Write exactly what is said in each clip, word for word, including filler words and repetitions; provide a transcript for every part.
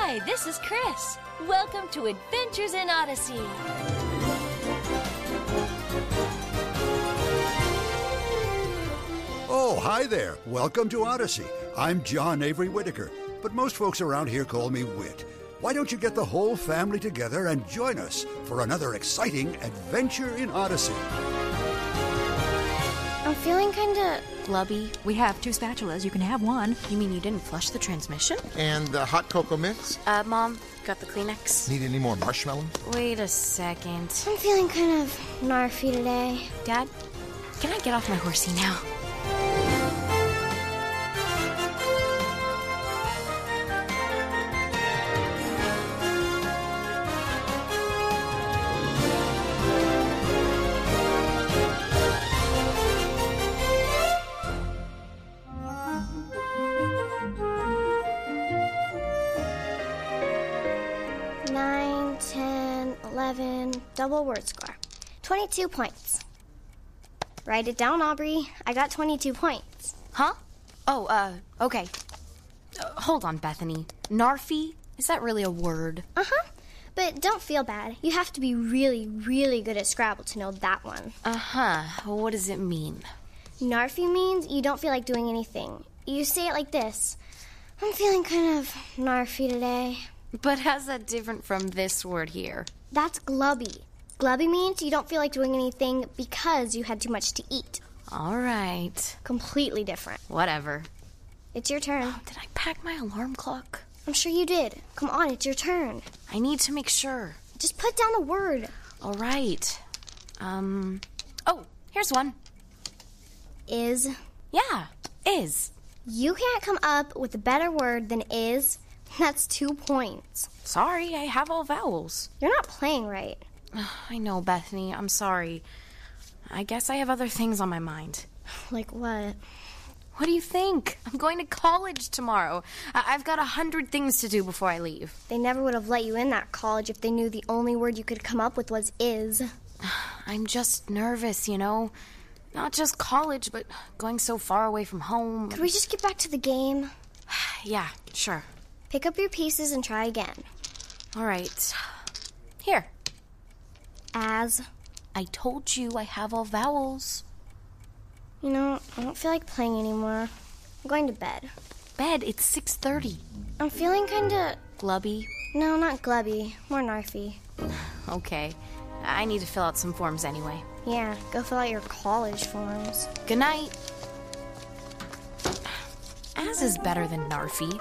Hi, this is Chris. Welcome to Adventures in Odyssey. Oh, hi there. Welcome to Odyssey. I'm John Avery Whitaker, but most folks around here call me Whit. Why don't you get the whole family together and join us for another exciting adventure in Odyssey? I'm feeling kinda... Glubby. We have two spatulas. You can have one. You mean you didn't flush the transmission? And the hot cocoa mix? Uh, Mom, got the Kleenex? Need any more marshmallow? Wait a second. I'm feeling kind of narfy today. Dad, can I get off my horsey now? nine, ten, eleven, double word score. twenty-two points. Write it down, Aubrey. I got twenty-two points. Huh? Oh, uh, okay. Uh, hold on, Bethany. Narfy? Is that really a word? Uh-huh. But don't feel bad. You have to be really, really good at Scrabble to know that one. Uh-huh. What does it mean? Narfy means you don't feel like doing anything. You say it like this. I'm feeling kind of narfy today. But how's that different from this word here? That's glubby. Glubby means you don't feel like doing anything because you had too much to eat. All right. Completely different. Whatever. It's your turn. Did I pack my alarm clock? I'm sure you did. Come on, it's your turn. I need to make sure. Just put down the word. All right. Um, oh, here's one. Is. Yeah, is. You can't come up with a better word than is. That's two points. Sorry, I have all vowels. You're not playing right. I know, Bethany. I'm sorry. I guess I have other things on my mind. Like what? What do you think? I'm going to college tomorrow. I- I've got a hundred things to do before I leave. They never would have let you in that college if they knew the only word you could come up with was is. I'm just nervous, you know? Not just college, but going so far away from home. Could we just get back to the game? Yeah, sure. Pick up your pieces and try again. All right. Here. As. I told you I have all vowels. You know, I don't feel like playing anymore. I'm going to bed. Bed, it's six thirty. I'm feeling kinda... Glubby? No, not glubby. More narfy. Okay. I need to fill out some forms anyway. Yeah, go fill out your college forms. Good night. As is better than narfy.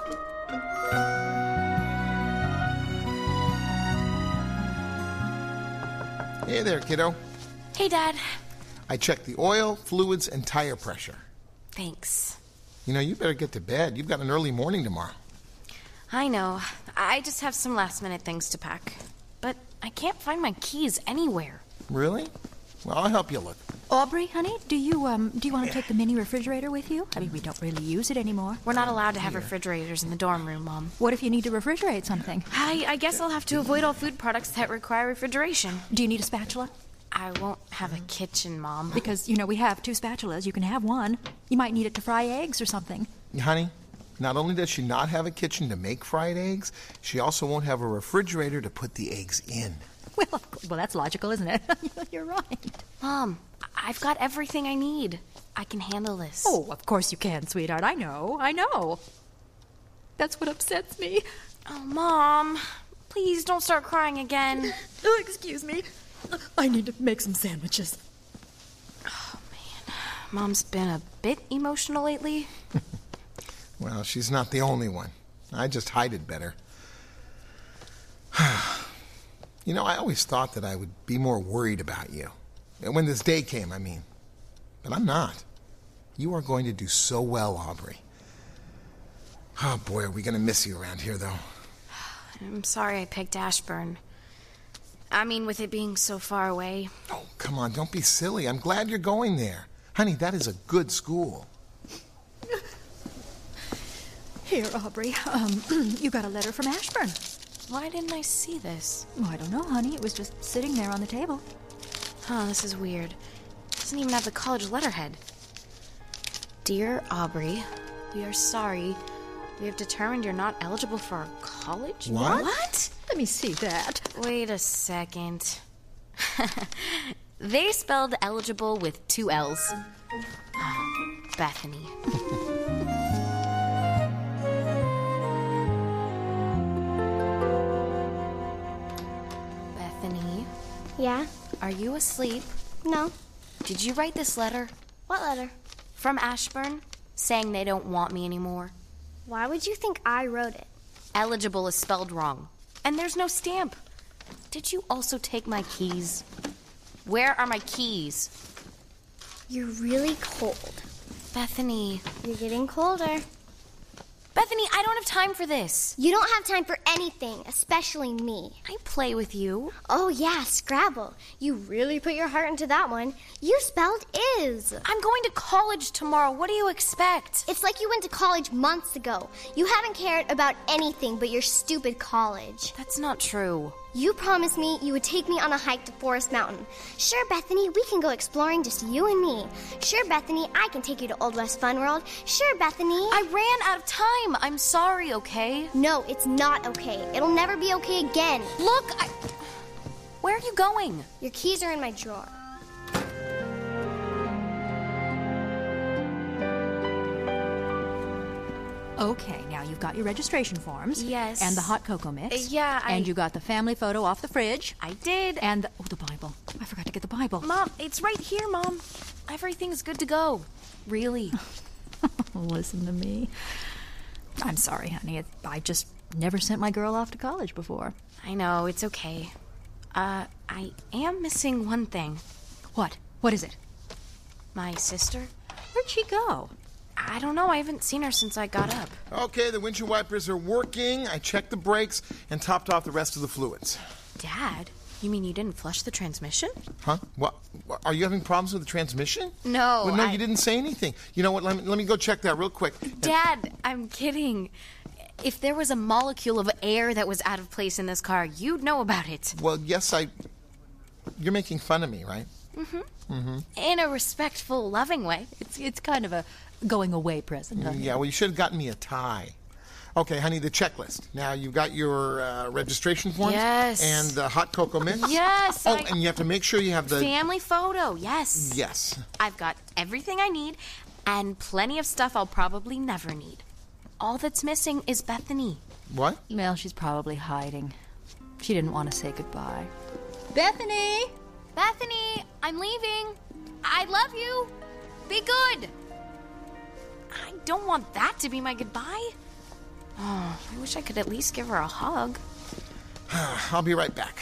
Hey there, kiddo. Hey, Dad. I checked the oil, fluids, and tire pressure. Thanks. You know, you better get to bed. You've got an early morning tomorrow. I know. I just have some last-minute things to pack. But I can't find my keys anywhere. Really? Well, I'll help you look. Aubrey, honey, do you um do you want to take the mini refrigerator with you? I mean, we don't really use it anymore. We're not allowed to have refrigerators in the dorm room, Mom. What if you need to refrigerate something? I, I guess I'll have to avoid all food products that require refrigeration. Do you need a spatula? I won't have a kitchen, Mom. Because, you know, we have two spatulas. You can have one. You might need it to fry eggs or something. Honey, not only does she not have a kitchen to make fried eggs, she also won't have a refrigerator to put the eggs in. Well, well, that's logical, isn't it? You're right. Mom, I've got everything I need. I can handle this. Oh, of course you can, sweetheart. I know. I know. That's what upsets me. Oh, Mom, please don't start crying again. Oh, excuse me. I need to make some sandwiches. Oh, man. Mom's been a bit emotional lately. Well, she's not the only one. I just hide it better. You know, I always thought that I would be more worried about you. When this day came, I mean. But I'm not. You are going to do so well, Aubrey. Oh, boy, are we going to miss you around here, though. I'm sorry I picked Ashburn. I mean, with it being so far away. Oh, come on, don't be silly. I'm glad you're going there. Honey, that is a good school. Here, Aubrey. Um, you got a letter from Ashburn. Why didn't I see this? Oh, I don't know, honey. It was just sitting there on the table. Huh, this is weird. It doesn't even have the college letterhead. Dear Aubrey, we are sorry. We have determined you're not eligible for college? What? What? Let me see that. Wait a second. They spelled eligible with two L's. Oh, Bethany. Bethany, Yeah? are you asleep? No. Did you write this letter? What letter? From Ashburn, saying they don't want me anymore. Why would you think I wrote it? Eligible is spelled wrong. And there's no stamp. Did you also take my keys? Where are my keys? You're really cold. Bethany. You're getting colder. Bethany, I don't have time for this. You don't have time for anything, especially me. I play with you. Oh, yeah, Scrabble. You really put your heart into that one. You spelled is. I'm going to college tomorrow. What do you expect? It's like you went to college months ago. You haven't cared about anything but your stupid college. That's not true. You promised me you would take me on a hike to Forest Mountain. Sure, Bethany, we can go exploring, just you and me. Sure, Bethany, I can take you to Old West Fun World. Sure, Bethany. I ran out of time. I'm sorry, okay? No, it's not okay. It'll never be okay again. Look, I... Where are you going? Your keys are in my drawer. Okay, now you've got your registration forms. Yes. And the hot cocoa mix. Uh, yeah, I- And you got the family photo off the fridge. I did. And the, oh, the Bible. I forgot to get the Bible. Mom, it's right here, Mom. Everything's good to go. Really. Listen to me. I'm sorry, honey. It, I just never sent my girl off to college before. I know, it's okay. Uh, I am missing one thing. What? What is it? My sister? Where'd she go? I don't know. I haven't seen her since I got up. Okay, the windshield wipers are working. I checked the brakes and topped off the rest of the fluids. Dad? You mean you didn't flush the transmission? Huh? What? what? Are you having problems with the transmission? No, Well, no, I- you didn't say anything. You know what? Let me, let me go check that real quick. Dad, I'm kidding. If there was a molecule of air that was out of place in this car, you'd know about it. Well, yes, I... You're making fun of me, right? In a respectful, loving way. It's it's kind of a going away present, honey. Yeah, well, you should have gotten me a tie. Okay, honey, the checklist. Now, you've got your uh, registration forms? Yes. And the hot cocoa mix? Yes, Oh, I- and you have to make sure you have the... Family photo, yes. Yes. I've got everything I need and plenty of stuff I'll probably never need. All that's missing is Bethany. What? Well, she's probably hiding. She didn't want to say goodbye. Bethany! Bethany, I'm leaving. I love you. Be good. I don't want that to be my goodbye. Oh, I wish I could at least give her a hug. I'll be right back.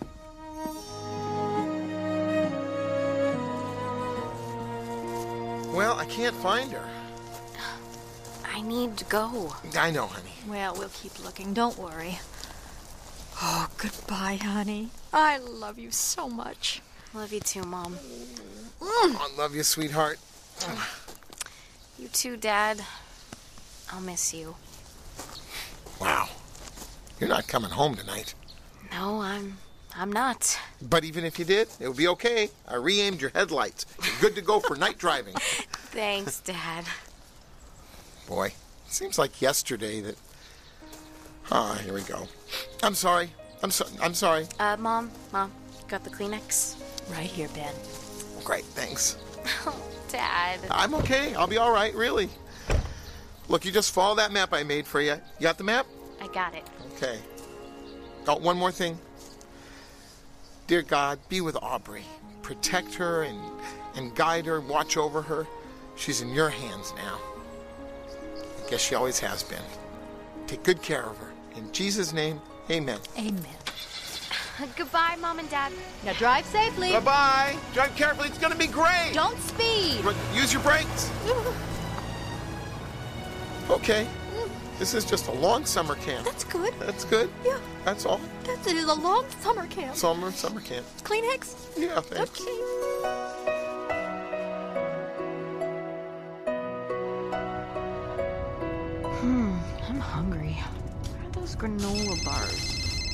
Well, I can't find her. I need to go. I know, honey. Well, we'll keep looking. Don't worry. Oh, goodbye, honey. I love you so much. Love you too, Mom. I love you, sweetheart. You too, Dad. I'll miss you. Wow. You're not coming home tonight. No, I'm... I'm not. But even if you did, it would be okay. I re-aimed your headlights. You're good to go for night driving. Thanks, Dad. Boy, it seems like yesterday that... Ah, here we go. I'm sorry. I'm so I'm sorry. Uh, Mom, Mom, got the Kleenex? Right here, Ben. Great, thanks. Oh, Dad. I'm okay. I'll be all right, really. Look, you just follow that map I made for you. You got the map? I got it. Okay. Oh, one more thing. Dear God, be with Aubrey. Protect her and, and guide her, watch over her. She's in your hands now. I guess she always has been. Take good care of her. In Jesus' name, amen. Amen. Goodbye, Mom and Dad. Now drive safely. Bye-bye. Drive carefully. It's going to be great. Don't speed. But use your brakes. Okay. This is just a long summer camp. That's good. That's good. Yeah. That's all. That's it is a long summer camp. Summer summer camp. Kleenex? Yeah, thanks. Okay. Hmm, I'm hungry. Where are those granola bars?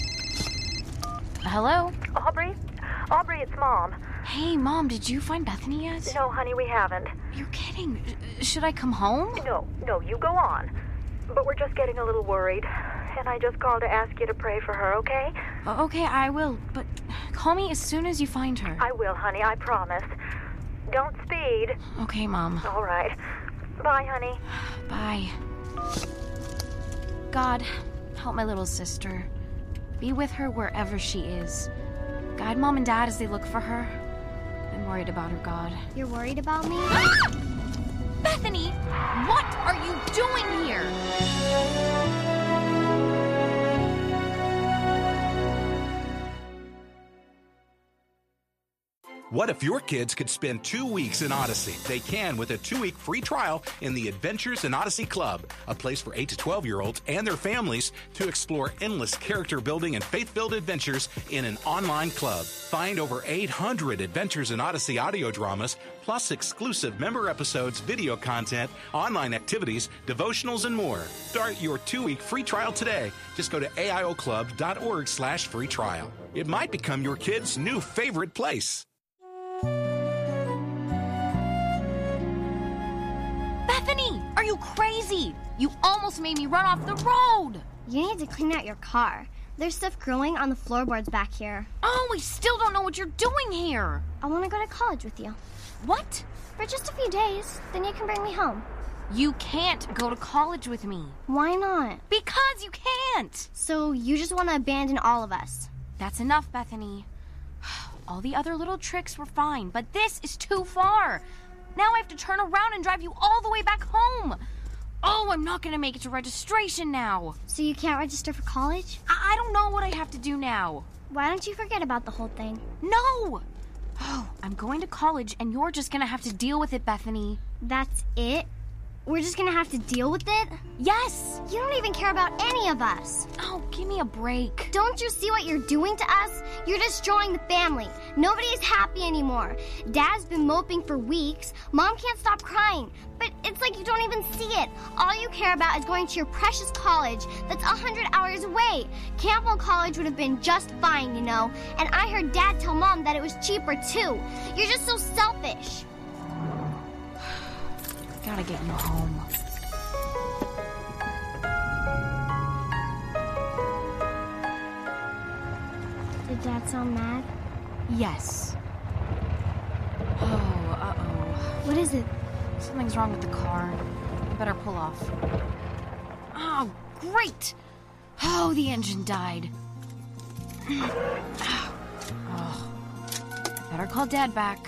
Hello? Aubrey? Aubrey, it's Mom. Hey, Mom, did you find Bethany yet? No, honey, we haven't. You're kidding. Sh- Should I come home? No, no, you go on. but we're just getting a little worried. And I just called to ask you to pray for her, okay? Uh, okay, I will, but call me as soon as you find her. I will, honey, I promise. Don't speed. Okay, Mom. All right. Bye, honey. Bye. God, help my little sister. Be with her wherever she is. Guide Mom and Dad as they look for her. I'm worried about her, God. You're worried about me? Ah! Bethany, what are you doing here? What if your kids could spend two weeks in Odyssey? They can with a two-week free trial in the Adventures in Odyssey Club, a place for eight to twelve-year-olds and their families to explore endless character-building and faith-filled adventures in an online club. Find over eight hundred Adventures in Odyssey audio dramas, plus exclusive member episodes, video content, online activities, devotionals, and more. Start your two-week free trial today. Just go to aioclub.org slash free trial. It might become your kid's new favorite place. Bethany, are you crazy? You almost made me run off the road. You need to clean out your car. There's stuff growing on the floorboards back here. Oh, we still don't know what you're doing here. I want to go to college with you. What? For just a few days. Then you can bring me home. You can't go to college with me. Why not? Because you can't. So you just want to abandon all of us? That's enough, Bethany. All the other little tricks were fine, but this is too far. Now I have to turn around and drive you all the way back home. Oh, I'm not going to make it to registration now. So you can't register for college? I, I don't know what I have to do now. Why don't you forget about the whole thing? No! Oh, I'm going to college and you're just going to have to deal with it, Bethany. That's it? We're just gonna have to deal with it? Yes! You don't even care about any of us. Oh, give me a break. Don't you see what you're doing to us? You're destroying the family. Nobody is happy anymore. Dad's been moping for weeks. Mom can't stop crying. But it's like you don't even see it. All you care about is going to your precious college that's a hundred hours away. Campbell College would have been just fine, you know. And I heard Dad tell Mom that it was cheaper, too. You're just so selfish. Gotta get you home. Did Dad sound mad? Yes. Oh, uh-oh. What is it? Something's wrong with the car. I better pull off. Oh, great! Oh, the engine died. Oh, I better call Dad back.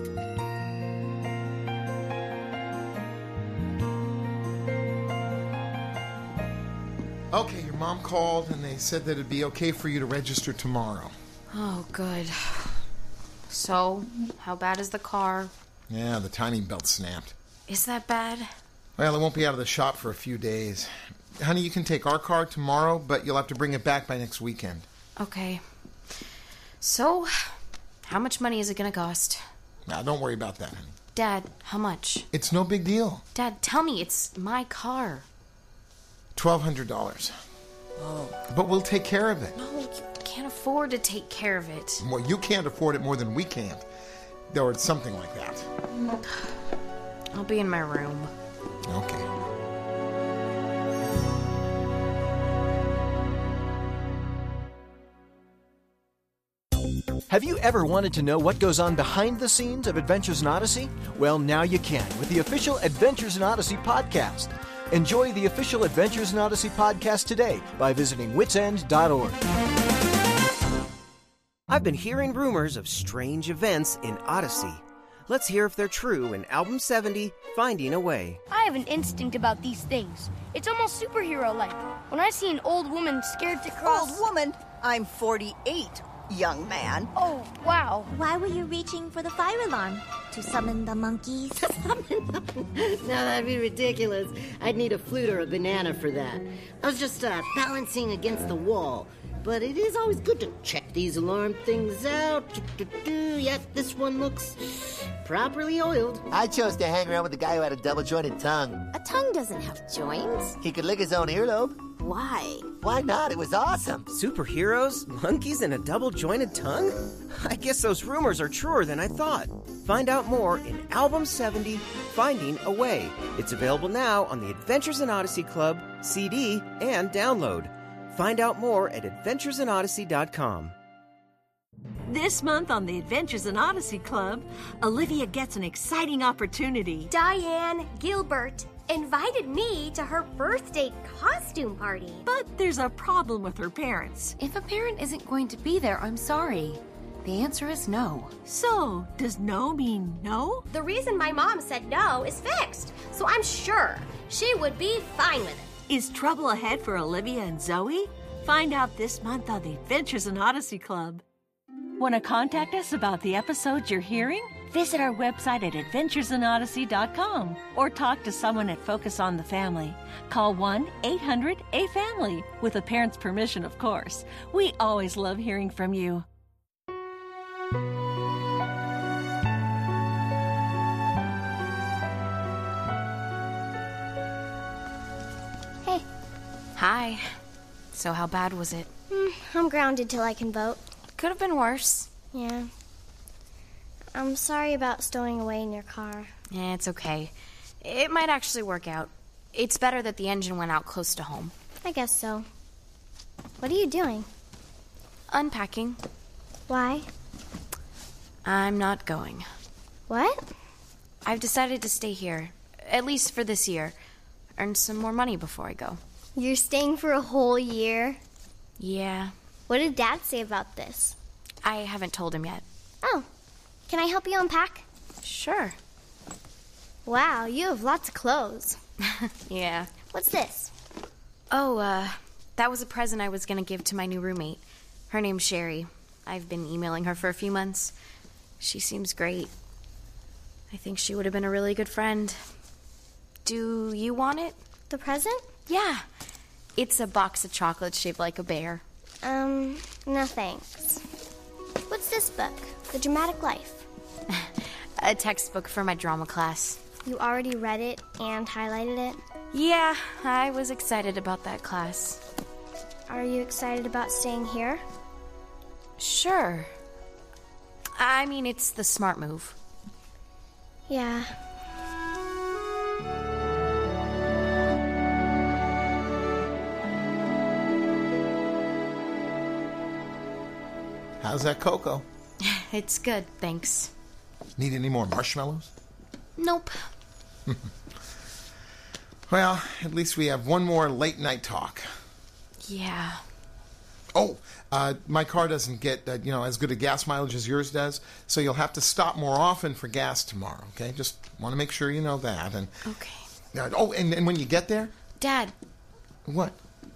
Okay, your mom called and they said that it'd be okay for you to register tomorrow. Oh, good. So, how bad is the car? Yeah, the timing belt snapped. Is that bad? Well, it won't be out of the shop for a few days. Honey, you can take our car tomorrow, but you'll have to bring it back by next weekend. Okay. So, how much money is it going to cost? Now, don't worry about that, honey. Dad, how much? It's no big deal. Dad, tell me, it's my car. twelve hundred dollars. Oh. But we'll take care of it. No, you can't afford to take care of it. Well, you can't afford it more than we can't. Or something like that. I'll be in my room. Okay. Have you ever wanted to know what goes on behind the scenes of Adventures in Odyssey? Well, now you can with the official Adventures in Odyssey podcast. Enjoy the official Adventures in Odyssey podcast today by visiting wits end dot org. I've been hearing rumors of strange events in Odyssey. Let's hear if they're true in Album seventy, Finding a Way. I have an instinct about these things. It's almost superhero-like. When I see an old woman scared to cross... Old woman? I'm forty-eight, young man. Oh, wow. Why were you reaching for the fire alarm? To summon the monkeys? To summon them? No, that'd be ridiculous. I'd need a flute or a banana for that. I was just uh, balancing against the wall. But it is always good to check these alarm things out. Yep, this one looks properly oiled. I chose to hang around with the guy who had a double-jointed tongue. A tongue doesn't have joints. He could lick his own earlobe. Why? Why not? It was awesome. Superheroes? Monkeys and a double-jointed tongue? I guess those rumors are truer than I thought. Find out more in Album seventy, Finding a Way. It's available now on the Adventures in Odyssey Club, C D, and download. Find out more at adventures in odyssey dot com. This month on the Adventures in Odyssey Club, Olivia gets an exciting opportunity. Diane Gilbert invited me to her birthday costume party. But there's a problem with her parents. If a parent isn't going to be there, I'm sorry. The answer is no. So, does no mean no? The reason my mom said no is fixed, so I'm sure she would be fine with it. Is trouble ahead for Olivia and Zoe? Find out this month on the Adventures in Odyssey Club. Want to contact us about the episodes you're hearing? Visit our website at adventures in odyssey dot com or talk to someone at Focus on the Family. Call one eight hundred A family, with a parent's permission, of course. We always love hearing from you. Hey. Hi. So how bad was it? Mm, I'm grounded till I can vote. Could have been worse. Yeah. I'm sorry about stowing away in your car. Yeah, it's okay. It might actually work out. It's better that the engine went out close to home. I guess so. What are you doing? Unpacking. Why? I'm not going. What? I've decided to stay here, at least for this year. Earn some more money before I go. You're staying for a whole year? Yeah. What did Dad say about this? I haven't told him yet. Oh. Can I help you unpack? Sure. Wow, you have lots of clothes. Yeah. What's this? Oh, uh, that was a present I was going to give to my new roommate. Her name's Sherry. I've been emailing her for a few months. She seems great. I think she would have been a really good friend. Do you want it? The present? Yeah. It's a box of chocolates shaped like a bear. Um, no thanks. What's this book? The Dramatic Life. A textbook for my drama class. You already read it and highlighted it? Yeah, I was excited about that class. Are you excited about staying here? Sure. I mean, it's the smart move. Yeah. How's that cocoa? It's good, thanks. Need any more marshmallows? Nope. Well, at least we have one more late night talk. Yeah. Oh, uh, my car doesn't get, uh, you know, as good a gas mileage as yours does, so you'll have to stop more often for gas tomorrow, okay? Just want to make sure you know that. And Okay. Uh, oh, and, and when you get there? Dad. What?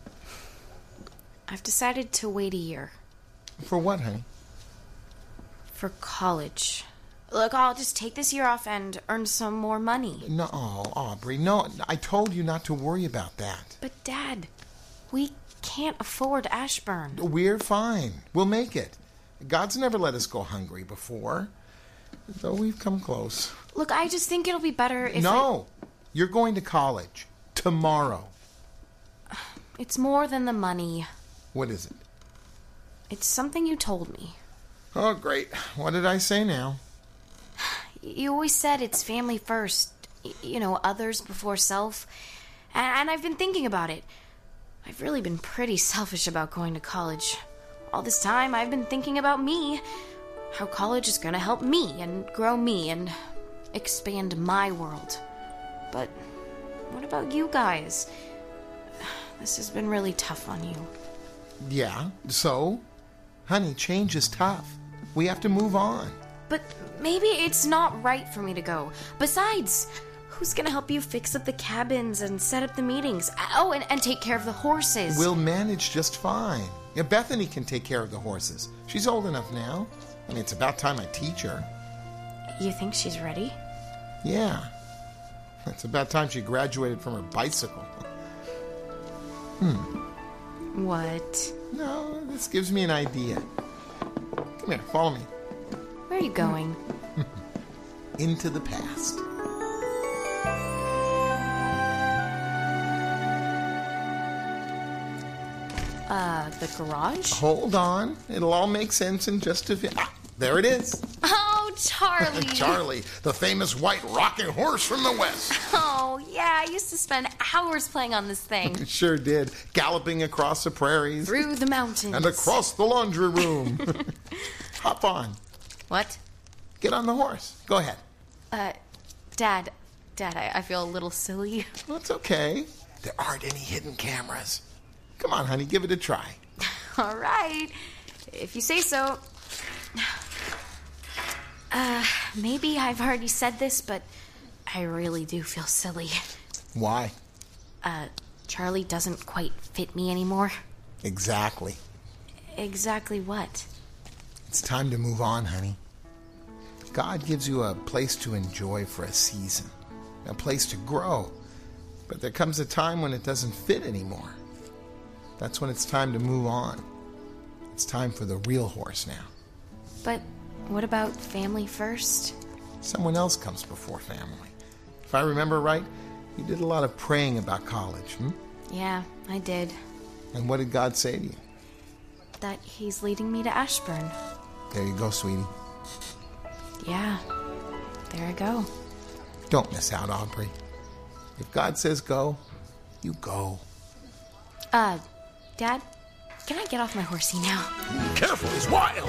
I've decided to wait a year. For what, honey? For college. Look, I'll just take this year off and earn some more money. No, oh, Aubrey, no, I told you not to worry about that. But, Dad, we can't afford Ashburn. We're fine. We'll make it. God's never let us go hungry before, though we've come close. Look, I just think it'll be better if No, I... you're going to college tomorrow. It's more than the money. What is it? It's something you told me. Oh, great. What did I say now? You always said it's family first. Y- you know, others before self. And, and I've been thinking about it. I've really been pretty selfish about going to college. All this time, I've been thinking about me. How college is going to help me and grow me and expand my world. But what about you guys? This has been really tough on you. Yeah, so? Honey, change is tough. We have to move on. But maybe it's not right for me to go. Besides, who's gonna help you fix up the cabins and set up the meetings? Oh, and, and take care of the horses. We'll manage just fine. Yeah, Bethany can take care of the horses. She's old enough now. I mean, it's about time I teach her. You think she's ready? Yeah. It's about time she graduated from her bicycle. Hmm. What? No, this gives me an idea. Come here, follow me. Where are you going? Into the past. Uh, the garage? Hold on. It'll all make sense in just a bit. Ah, there it is. Oh, Charlie. Charlie, the famous white rocking horse from the West. Oh, yeah, I used to spend hours playing on this thing. Sure did. Galloping across the prairies. Through the mountains. And across the laundry room. Hop on. What? Get on the horse. Go ahead. Uh, Dad, Dad, I, I feel a little silly. Well, it's okay. There aren't any hidden cameras. Come on, honey, give it a try. All right, if you say so. Uh, maybe I've already said this, but I really do feel silly. Why? Uh, Charlie doesn't quite fit me anymore. Exactly. Exactly what? It's time to move on, honey. God gives you a place to enjoy for a season, a place to grow. But there comes a time when it doesn't fit anymore. That's when it's time to move on. It's time for the real horse now. But what about family first? Someone else comes before family. If I remember right, you did a lot of praying about college, hmm? Yeah, I did. And what did God say to you? That he's leading me to Ashburn. There you go, sweetie. Yeah, there I go. Don't miss out, Aubrey. If God says go, you go. Uh, Dad, can I get off my horsey now? Careful, he's wild!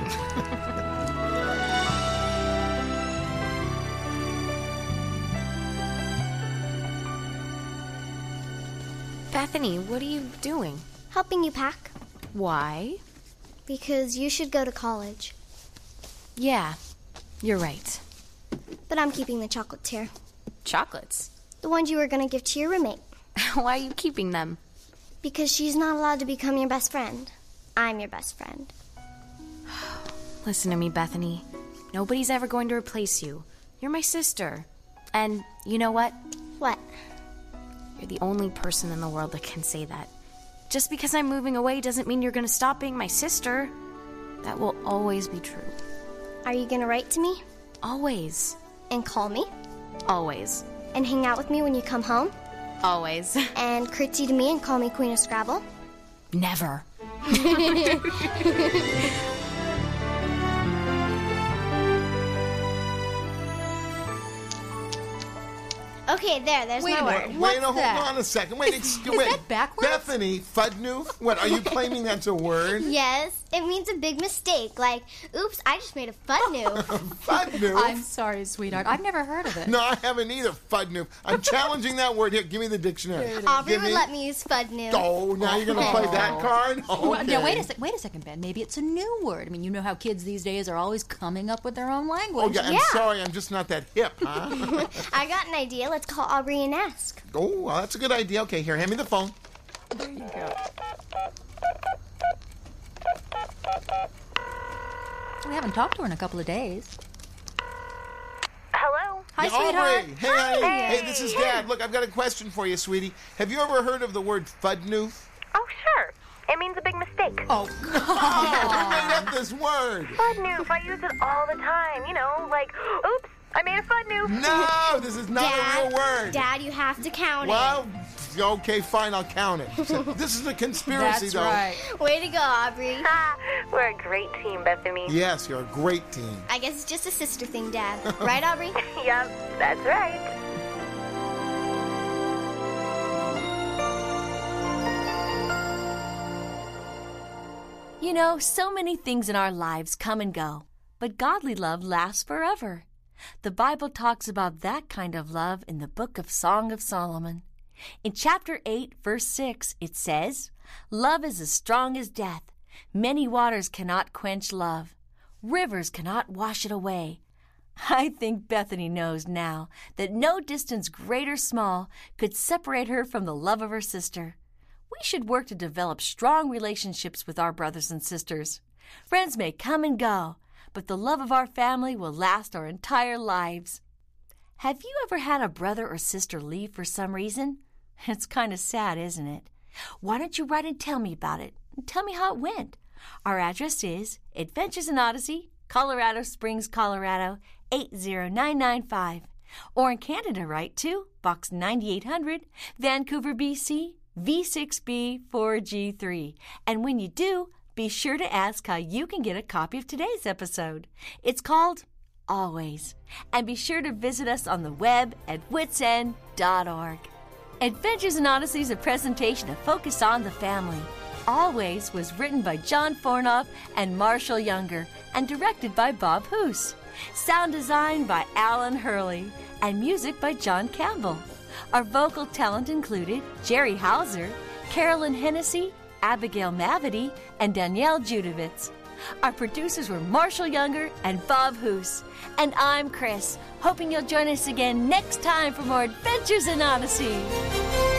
Bethany, what are you doing? Helping you pack. Why? Because you should go to college. Yeah, you're right. But I'm keeping the chocolates here. Chocolates? The ones you were going to give to your roommate. Why are you keeping them? Because she's not allowed to become your best friend. I'm your best friend. Listen to me, Bethany. Nobody's ever going to replace you. You're my sister. And you know what? What? You're the only person in the world that can say that. Just because I'm moving away doesn't mean you're going to stop being my sister. That will always be true. Are you going to write to me? Always. And call me? Always. And hang out with me when you come home? Always. And curtsy to me and call me Queen of Scrabble? Never. Okay, there, there's wait my a word. Wait, What's no, hold that? on a second. Wait, excuse wait. that backwards? Bethany, Fudnoof? What, are you claiming that's a word? Yes, it means a big mistake. Like, oops, I just made a Fudnoof. Fudnoof? I'm sorry, sweetheart. I've never heard of it. No, I haven't either, Fudnoof. I'm challenging that word. Here, give me the dictionary. Aubrey Give would me... let me use Fudnoof. Oh, now you're going to play that card? Okay. Well, now, wait a sec- wait a second, Ben. Maybe it's a new word. I mean, you know how kids these days are always coming up with their own language. Oh, yeah, I'm Yeah. sorry. I'm just not that hip, huh? I got an idea. Let's call Aubrey and ask. Oh, well, that's a good idea. Okay, here, hand me the phone. There you go. We haven't talked to her in a couple of days. Hello? Hi, Yeah, sweetheart. Aubrey. Hey, honey. Hi. Hey, this is Dad. Look, I've got a question for you, sweetie. Have you ever heard of the word Fudnoof? Oh, sure. It means a big mistake. Oh, Who made up this word? Fudnoof. I use it all the time. You know, like, oops, I made a Fudnoof. No, this is not Dad, a real word. Dad, you have to count Well, okay, fine, I'll count it. So, this is a conspiracy, that's though. right. it. Way to go, Aubrey. Ah, we're a great team, Bethany. Yes, you're a great team. I guess it's just a sister thing, Dad. Right, Aubrey? Yep, that's right. You know, so many things in our lives come and go, but godly love lasts forever. The Bible talks about that kind of love in the book of Song of Solomon. In chapter eight, verse six, it says, "Love is as strong as death. Many waters cannot quench love. Rivers cannot wash it away." I think Bethany knows now that no distance, great or small, could separate her from the love of her sister. We should work to develop strong relationships with our brothers and sisters. Friends may come and go, but the love of our family will last our entire lives. Have you ever had a brother or sister leave for some reason? It's kind of sad, isn't it? Why don't you write and tell me about it? And tell me how it went. Our address is Adventures in Odyssey, Colorado Springs, Colorado, eight zero nine nine five. Or in Canada, write to Box ninety-eight hundred, Vancouver, B C, V six B four G three. And when you do, be sure to ask how you can get a copy of today's episode. It's called Always. And be sure to visit us on the web at wits end dot org. Adventures in Odyssey is a presentation of Focus on the Family. Always was written by John Fornoff and Marshall Younger and directed by Bob Hoose. Sound design by Alan Hurley and music by John Campbell. Our vocal talent included Jerry Hauser, Carolyn Hennessy, Abigail Mavity, and Danielle Judovitz. Our producers were Marshall Younger and Bob Hoose. And I'm Chris, hoping you'll join us again next time for more Adventures in Odyssey.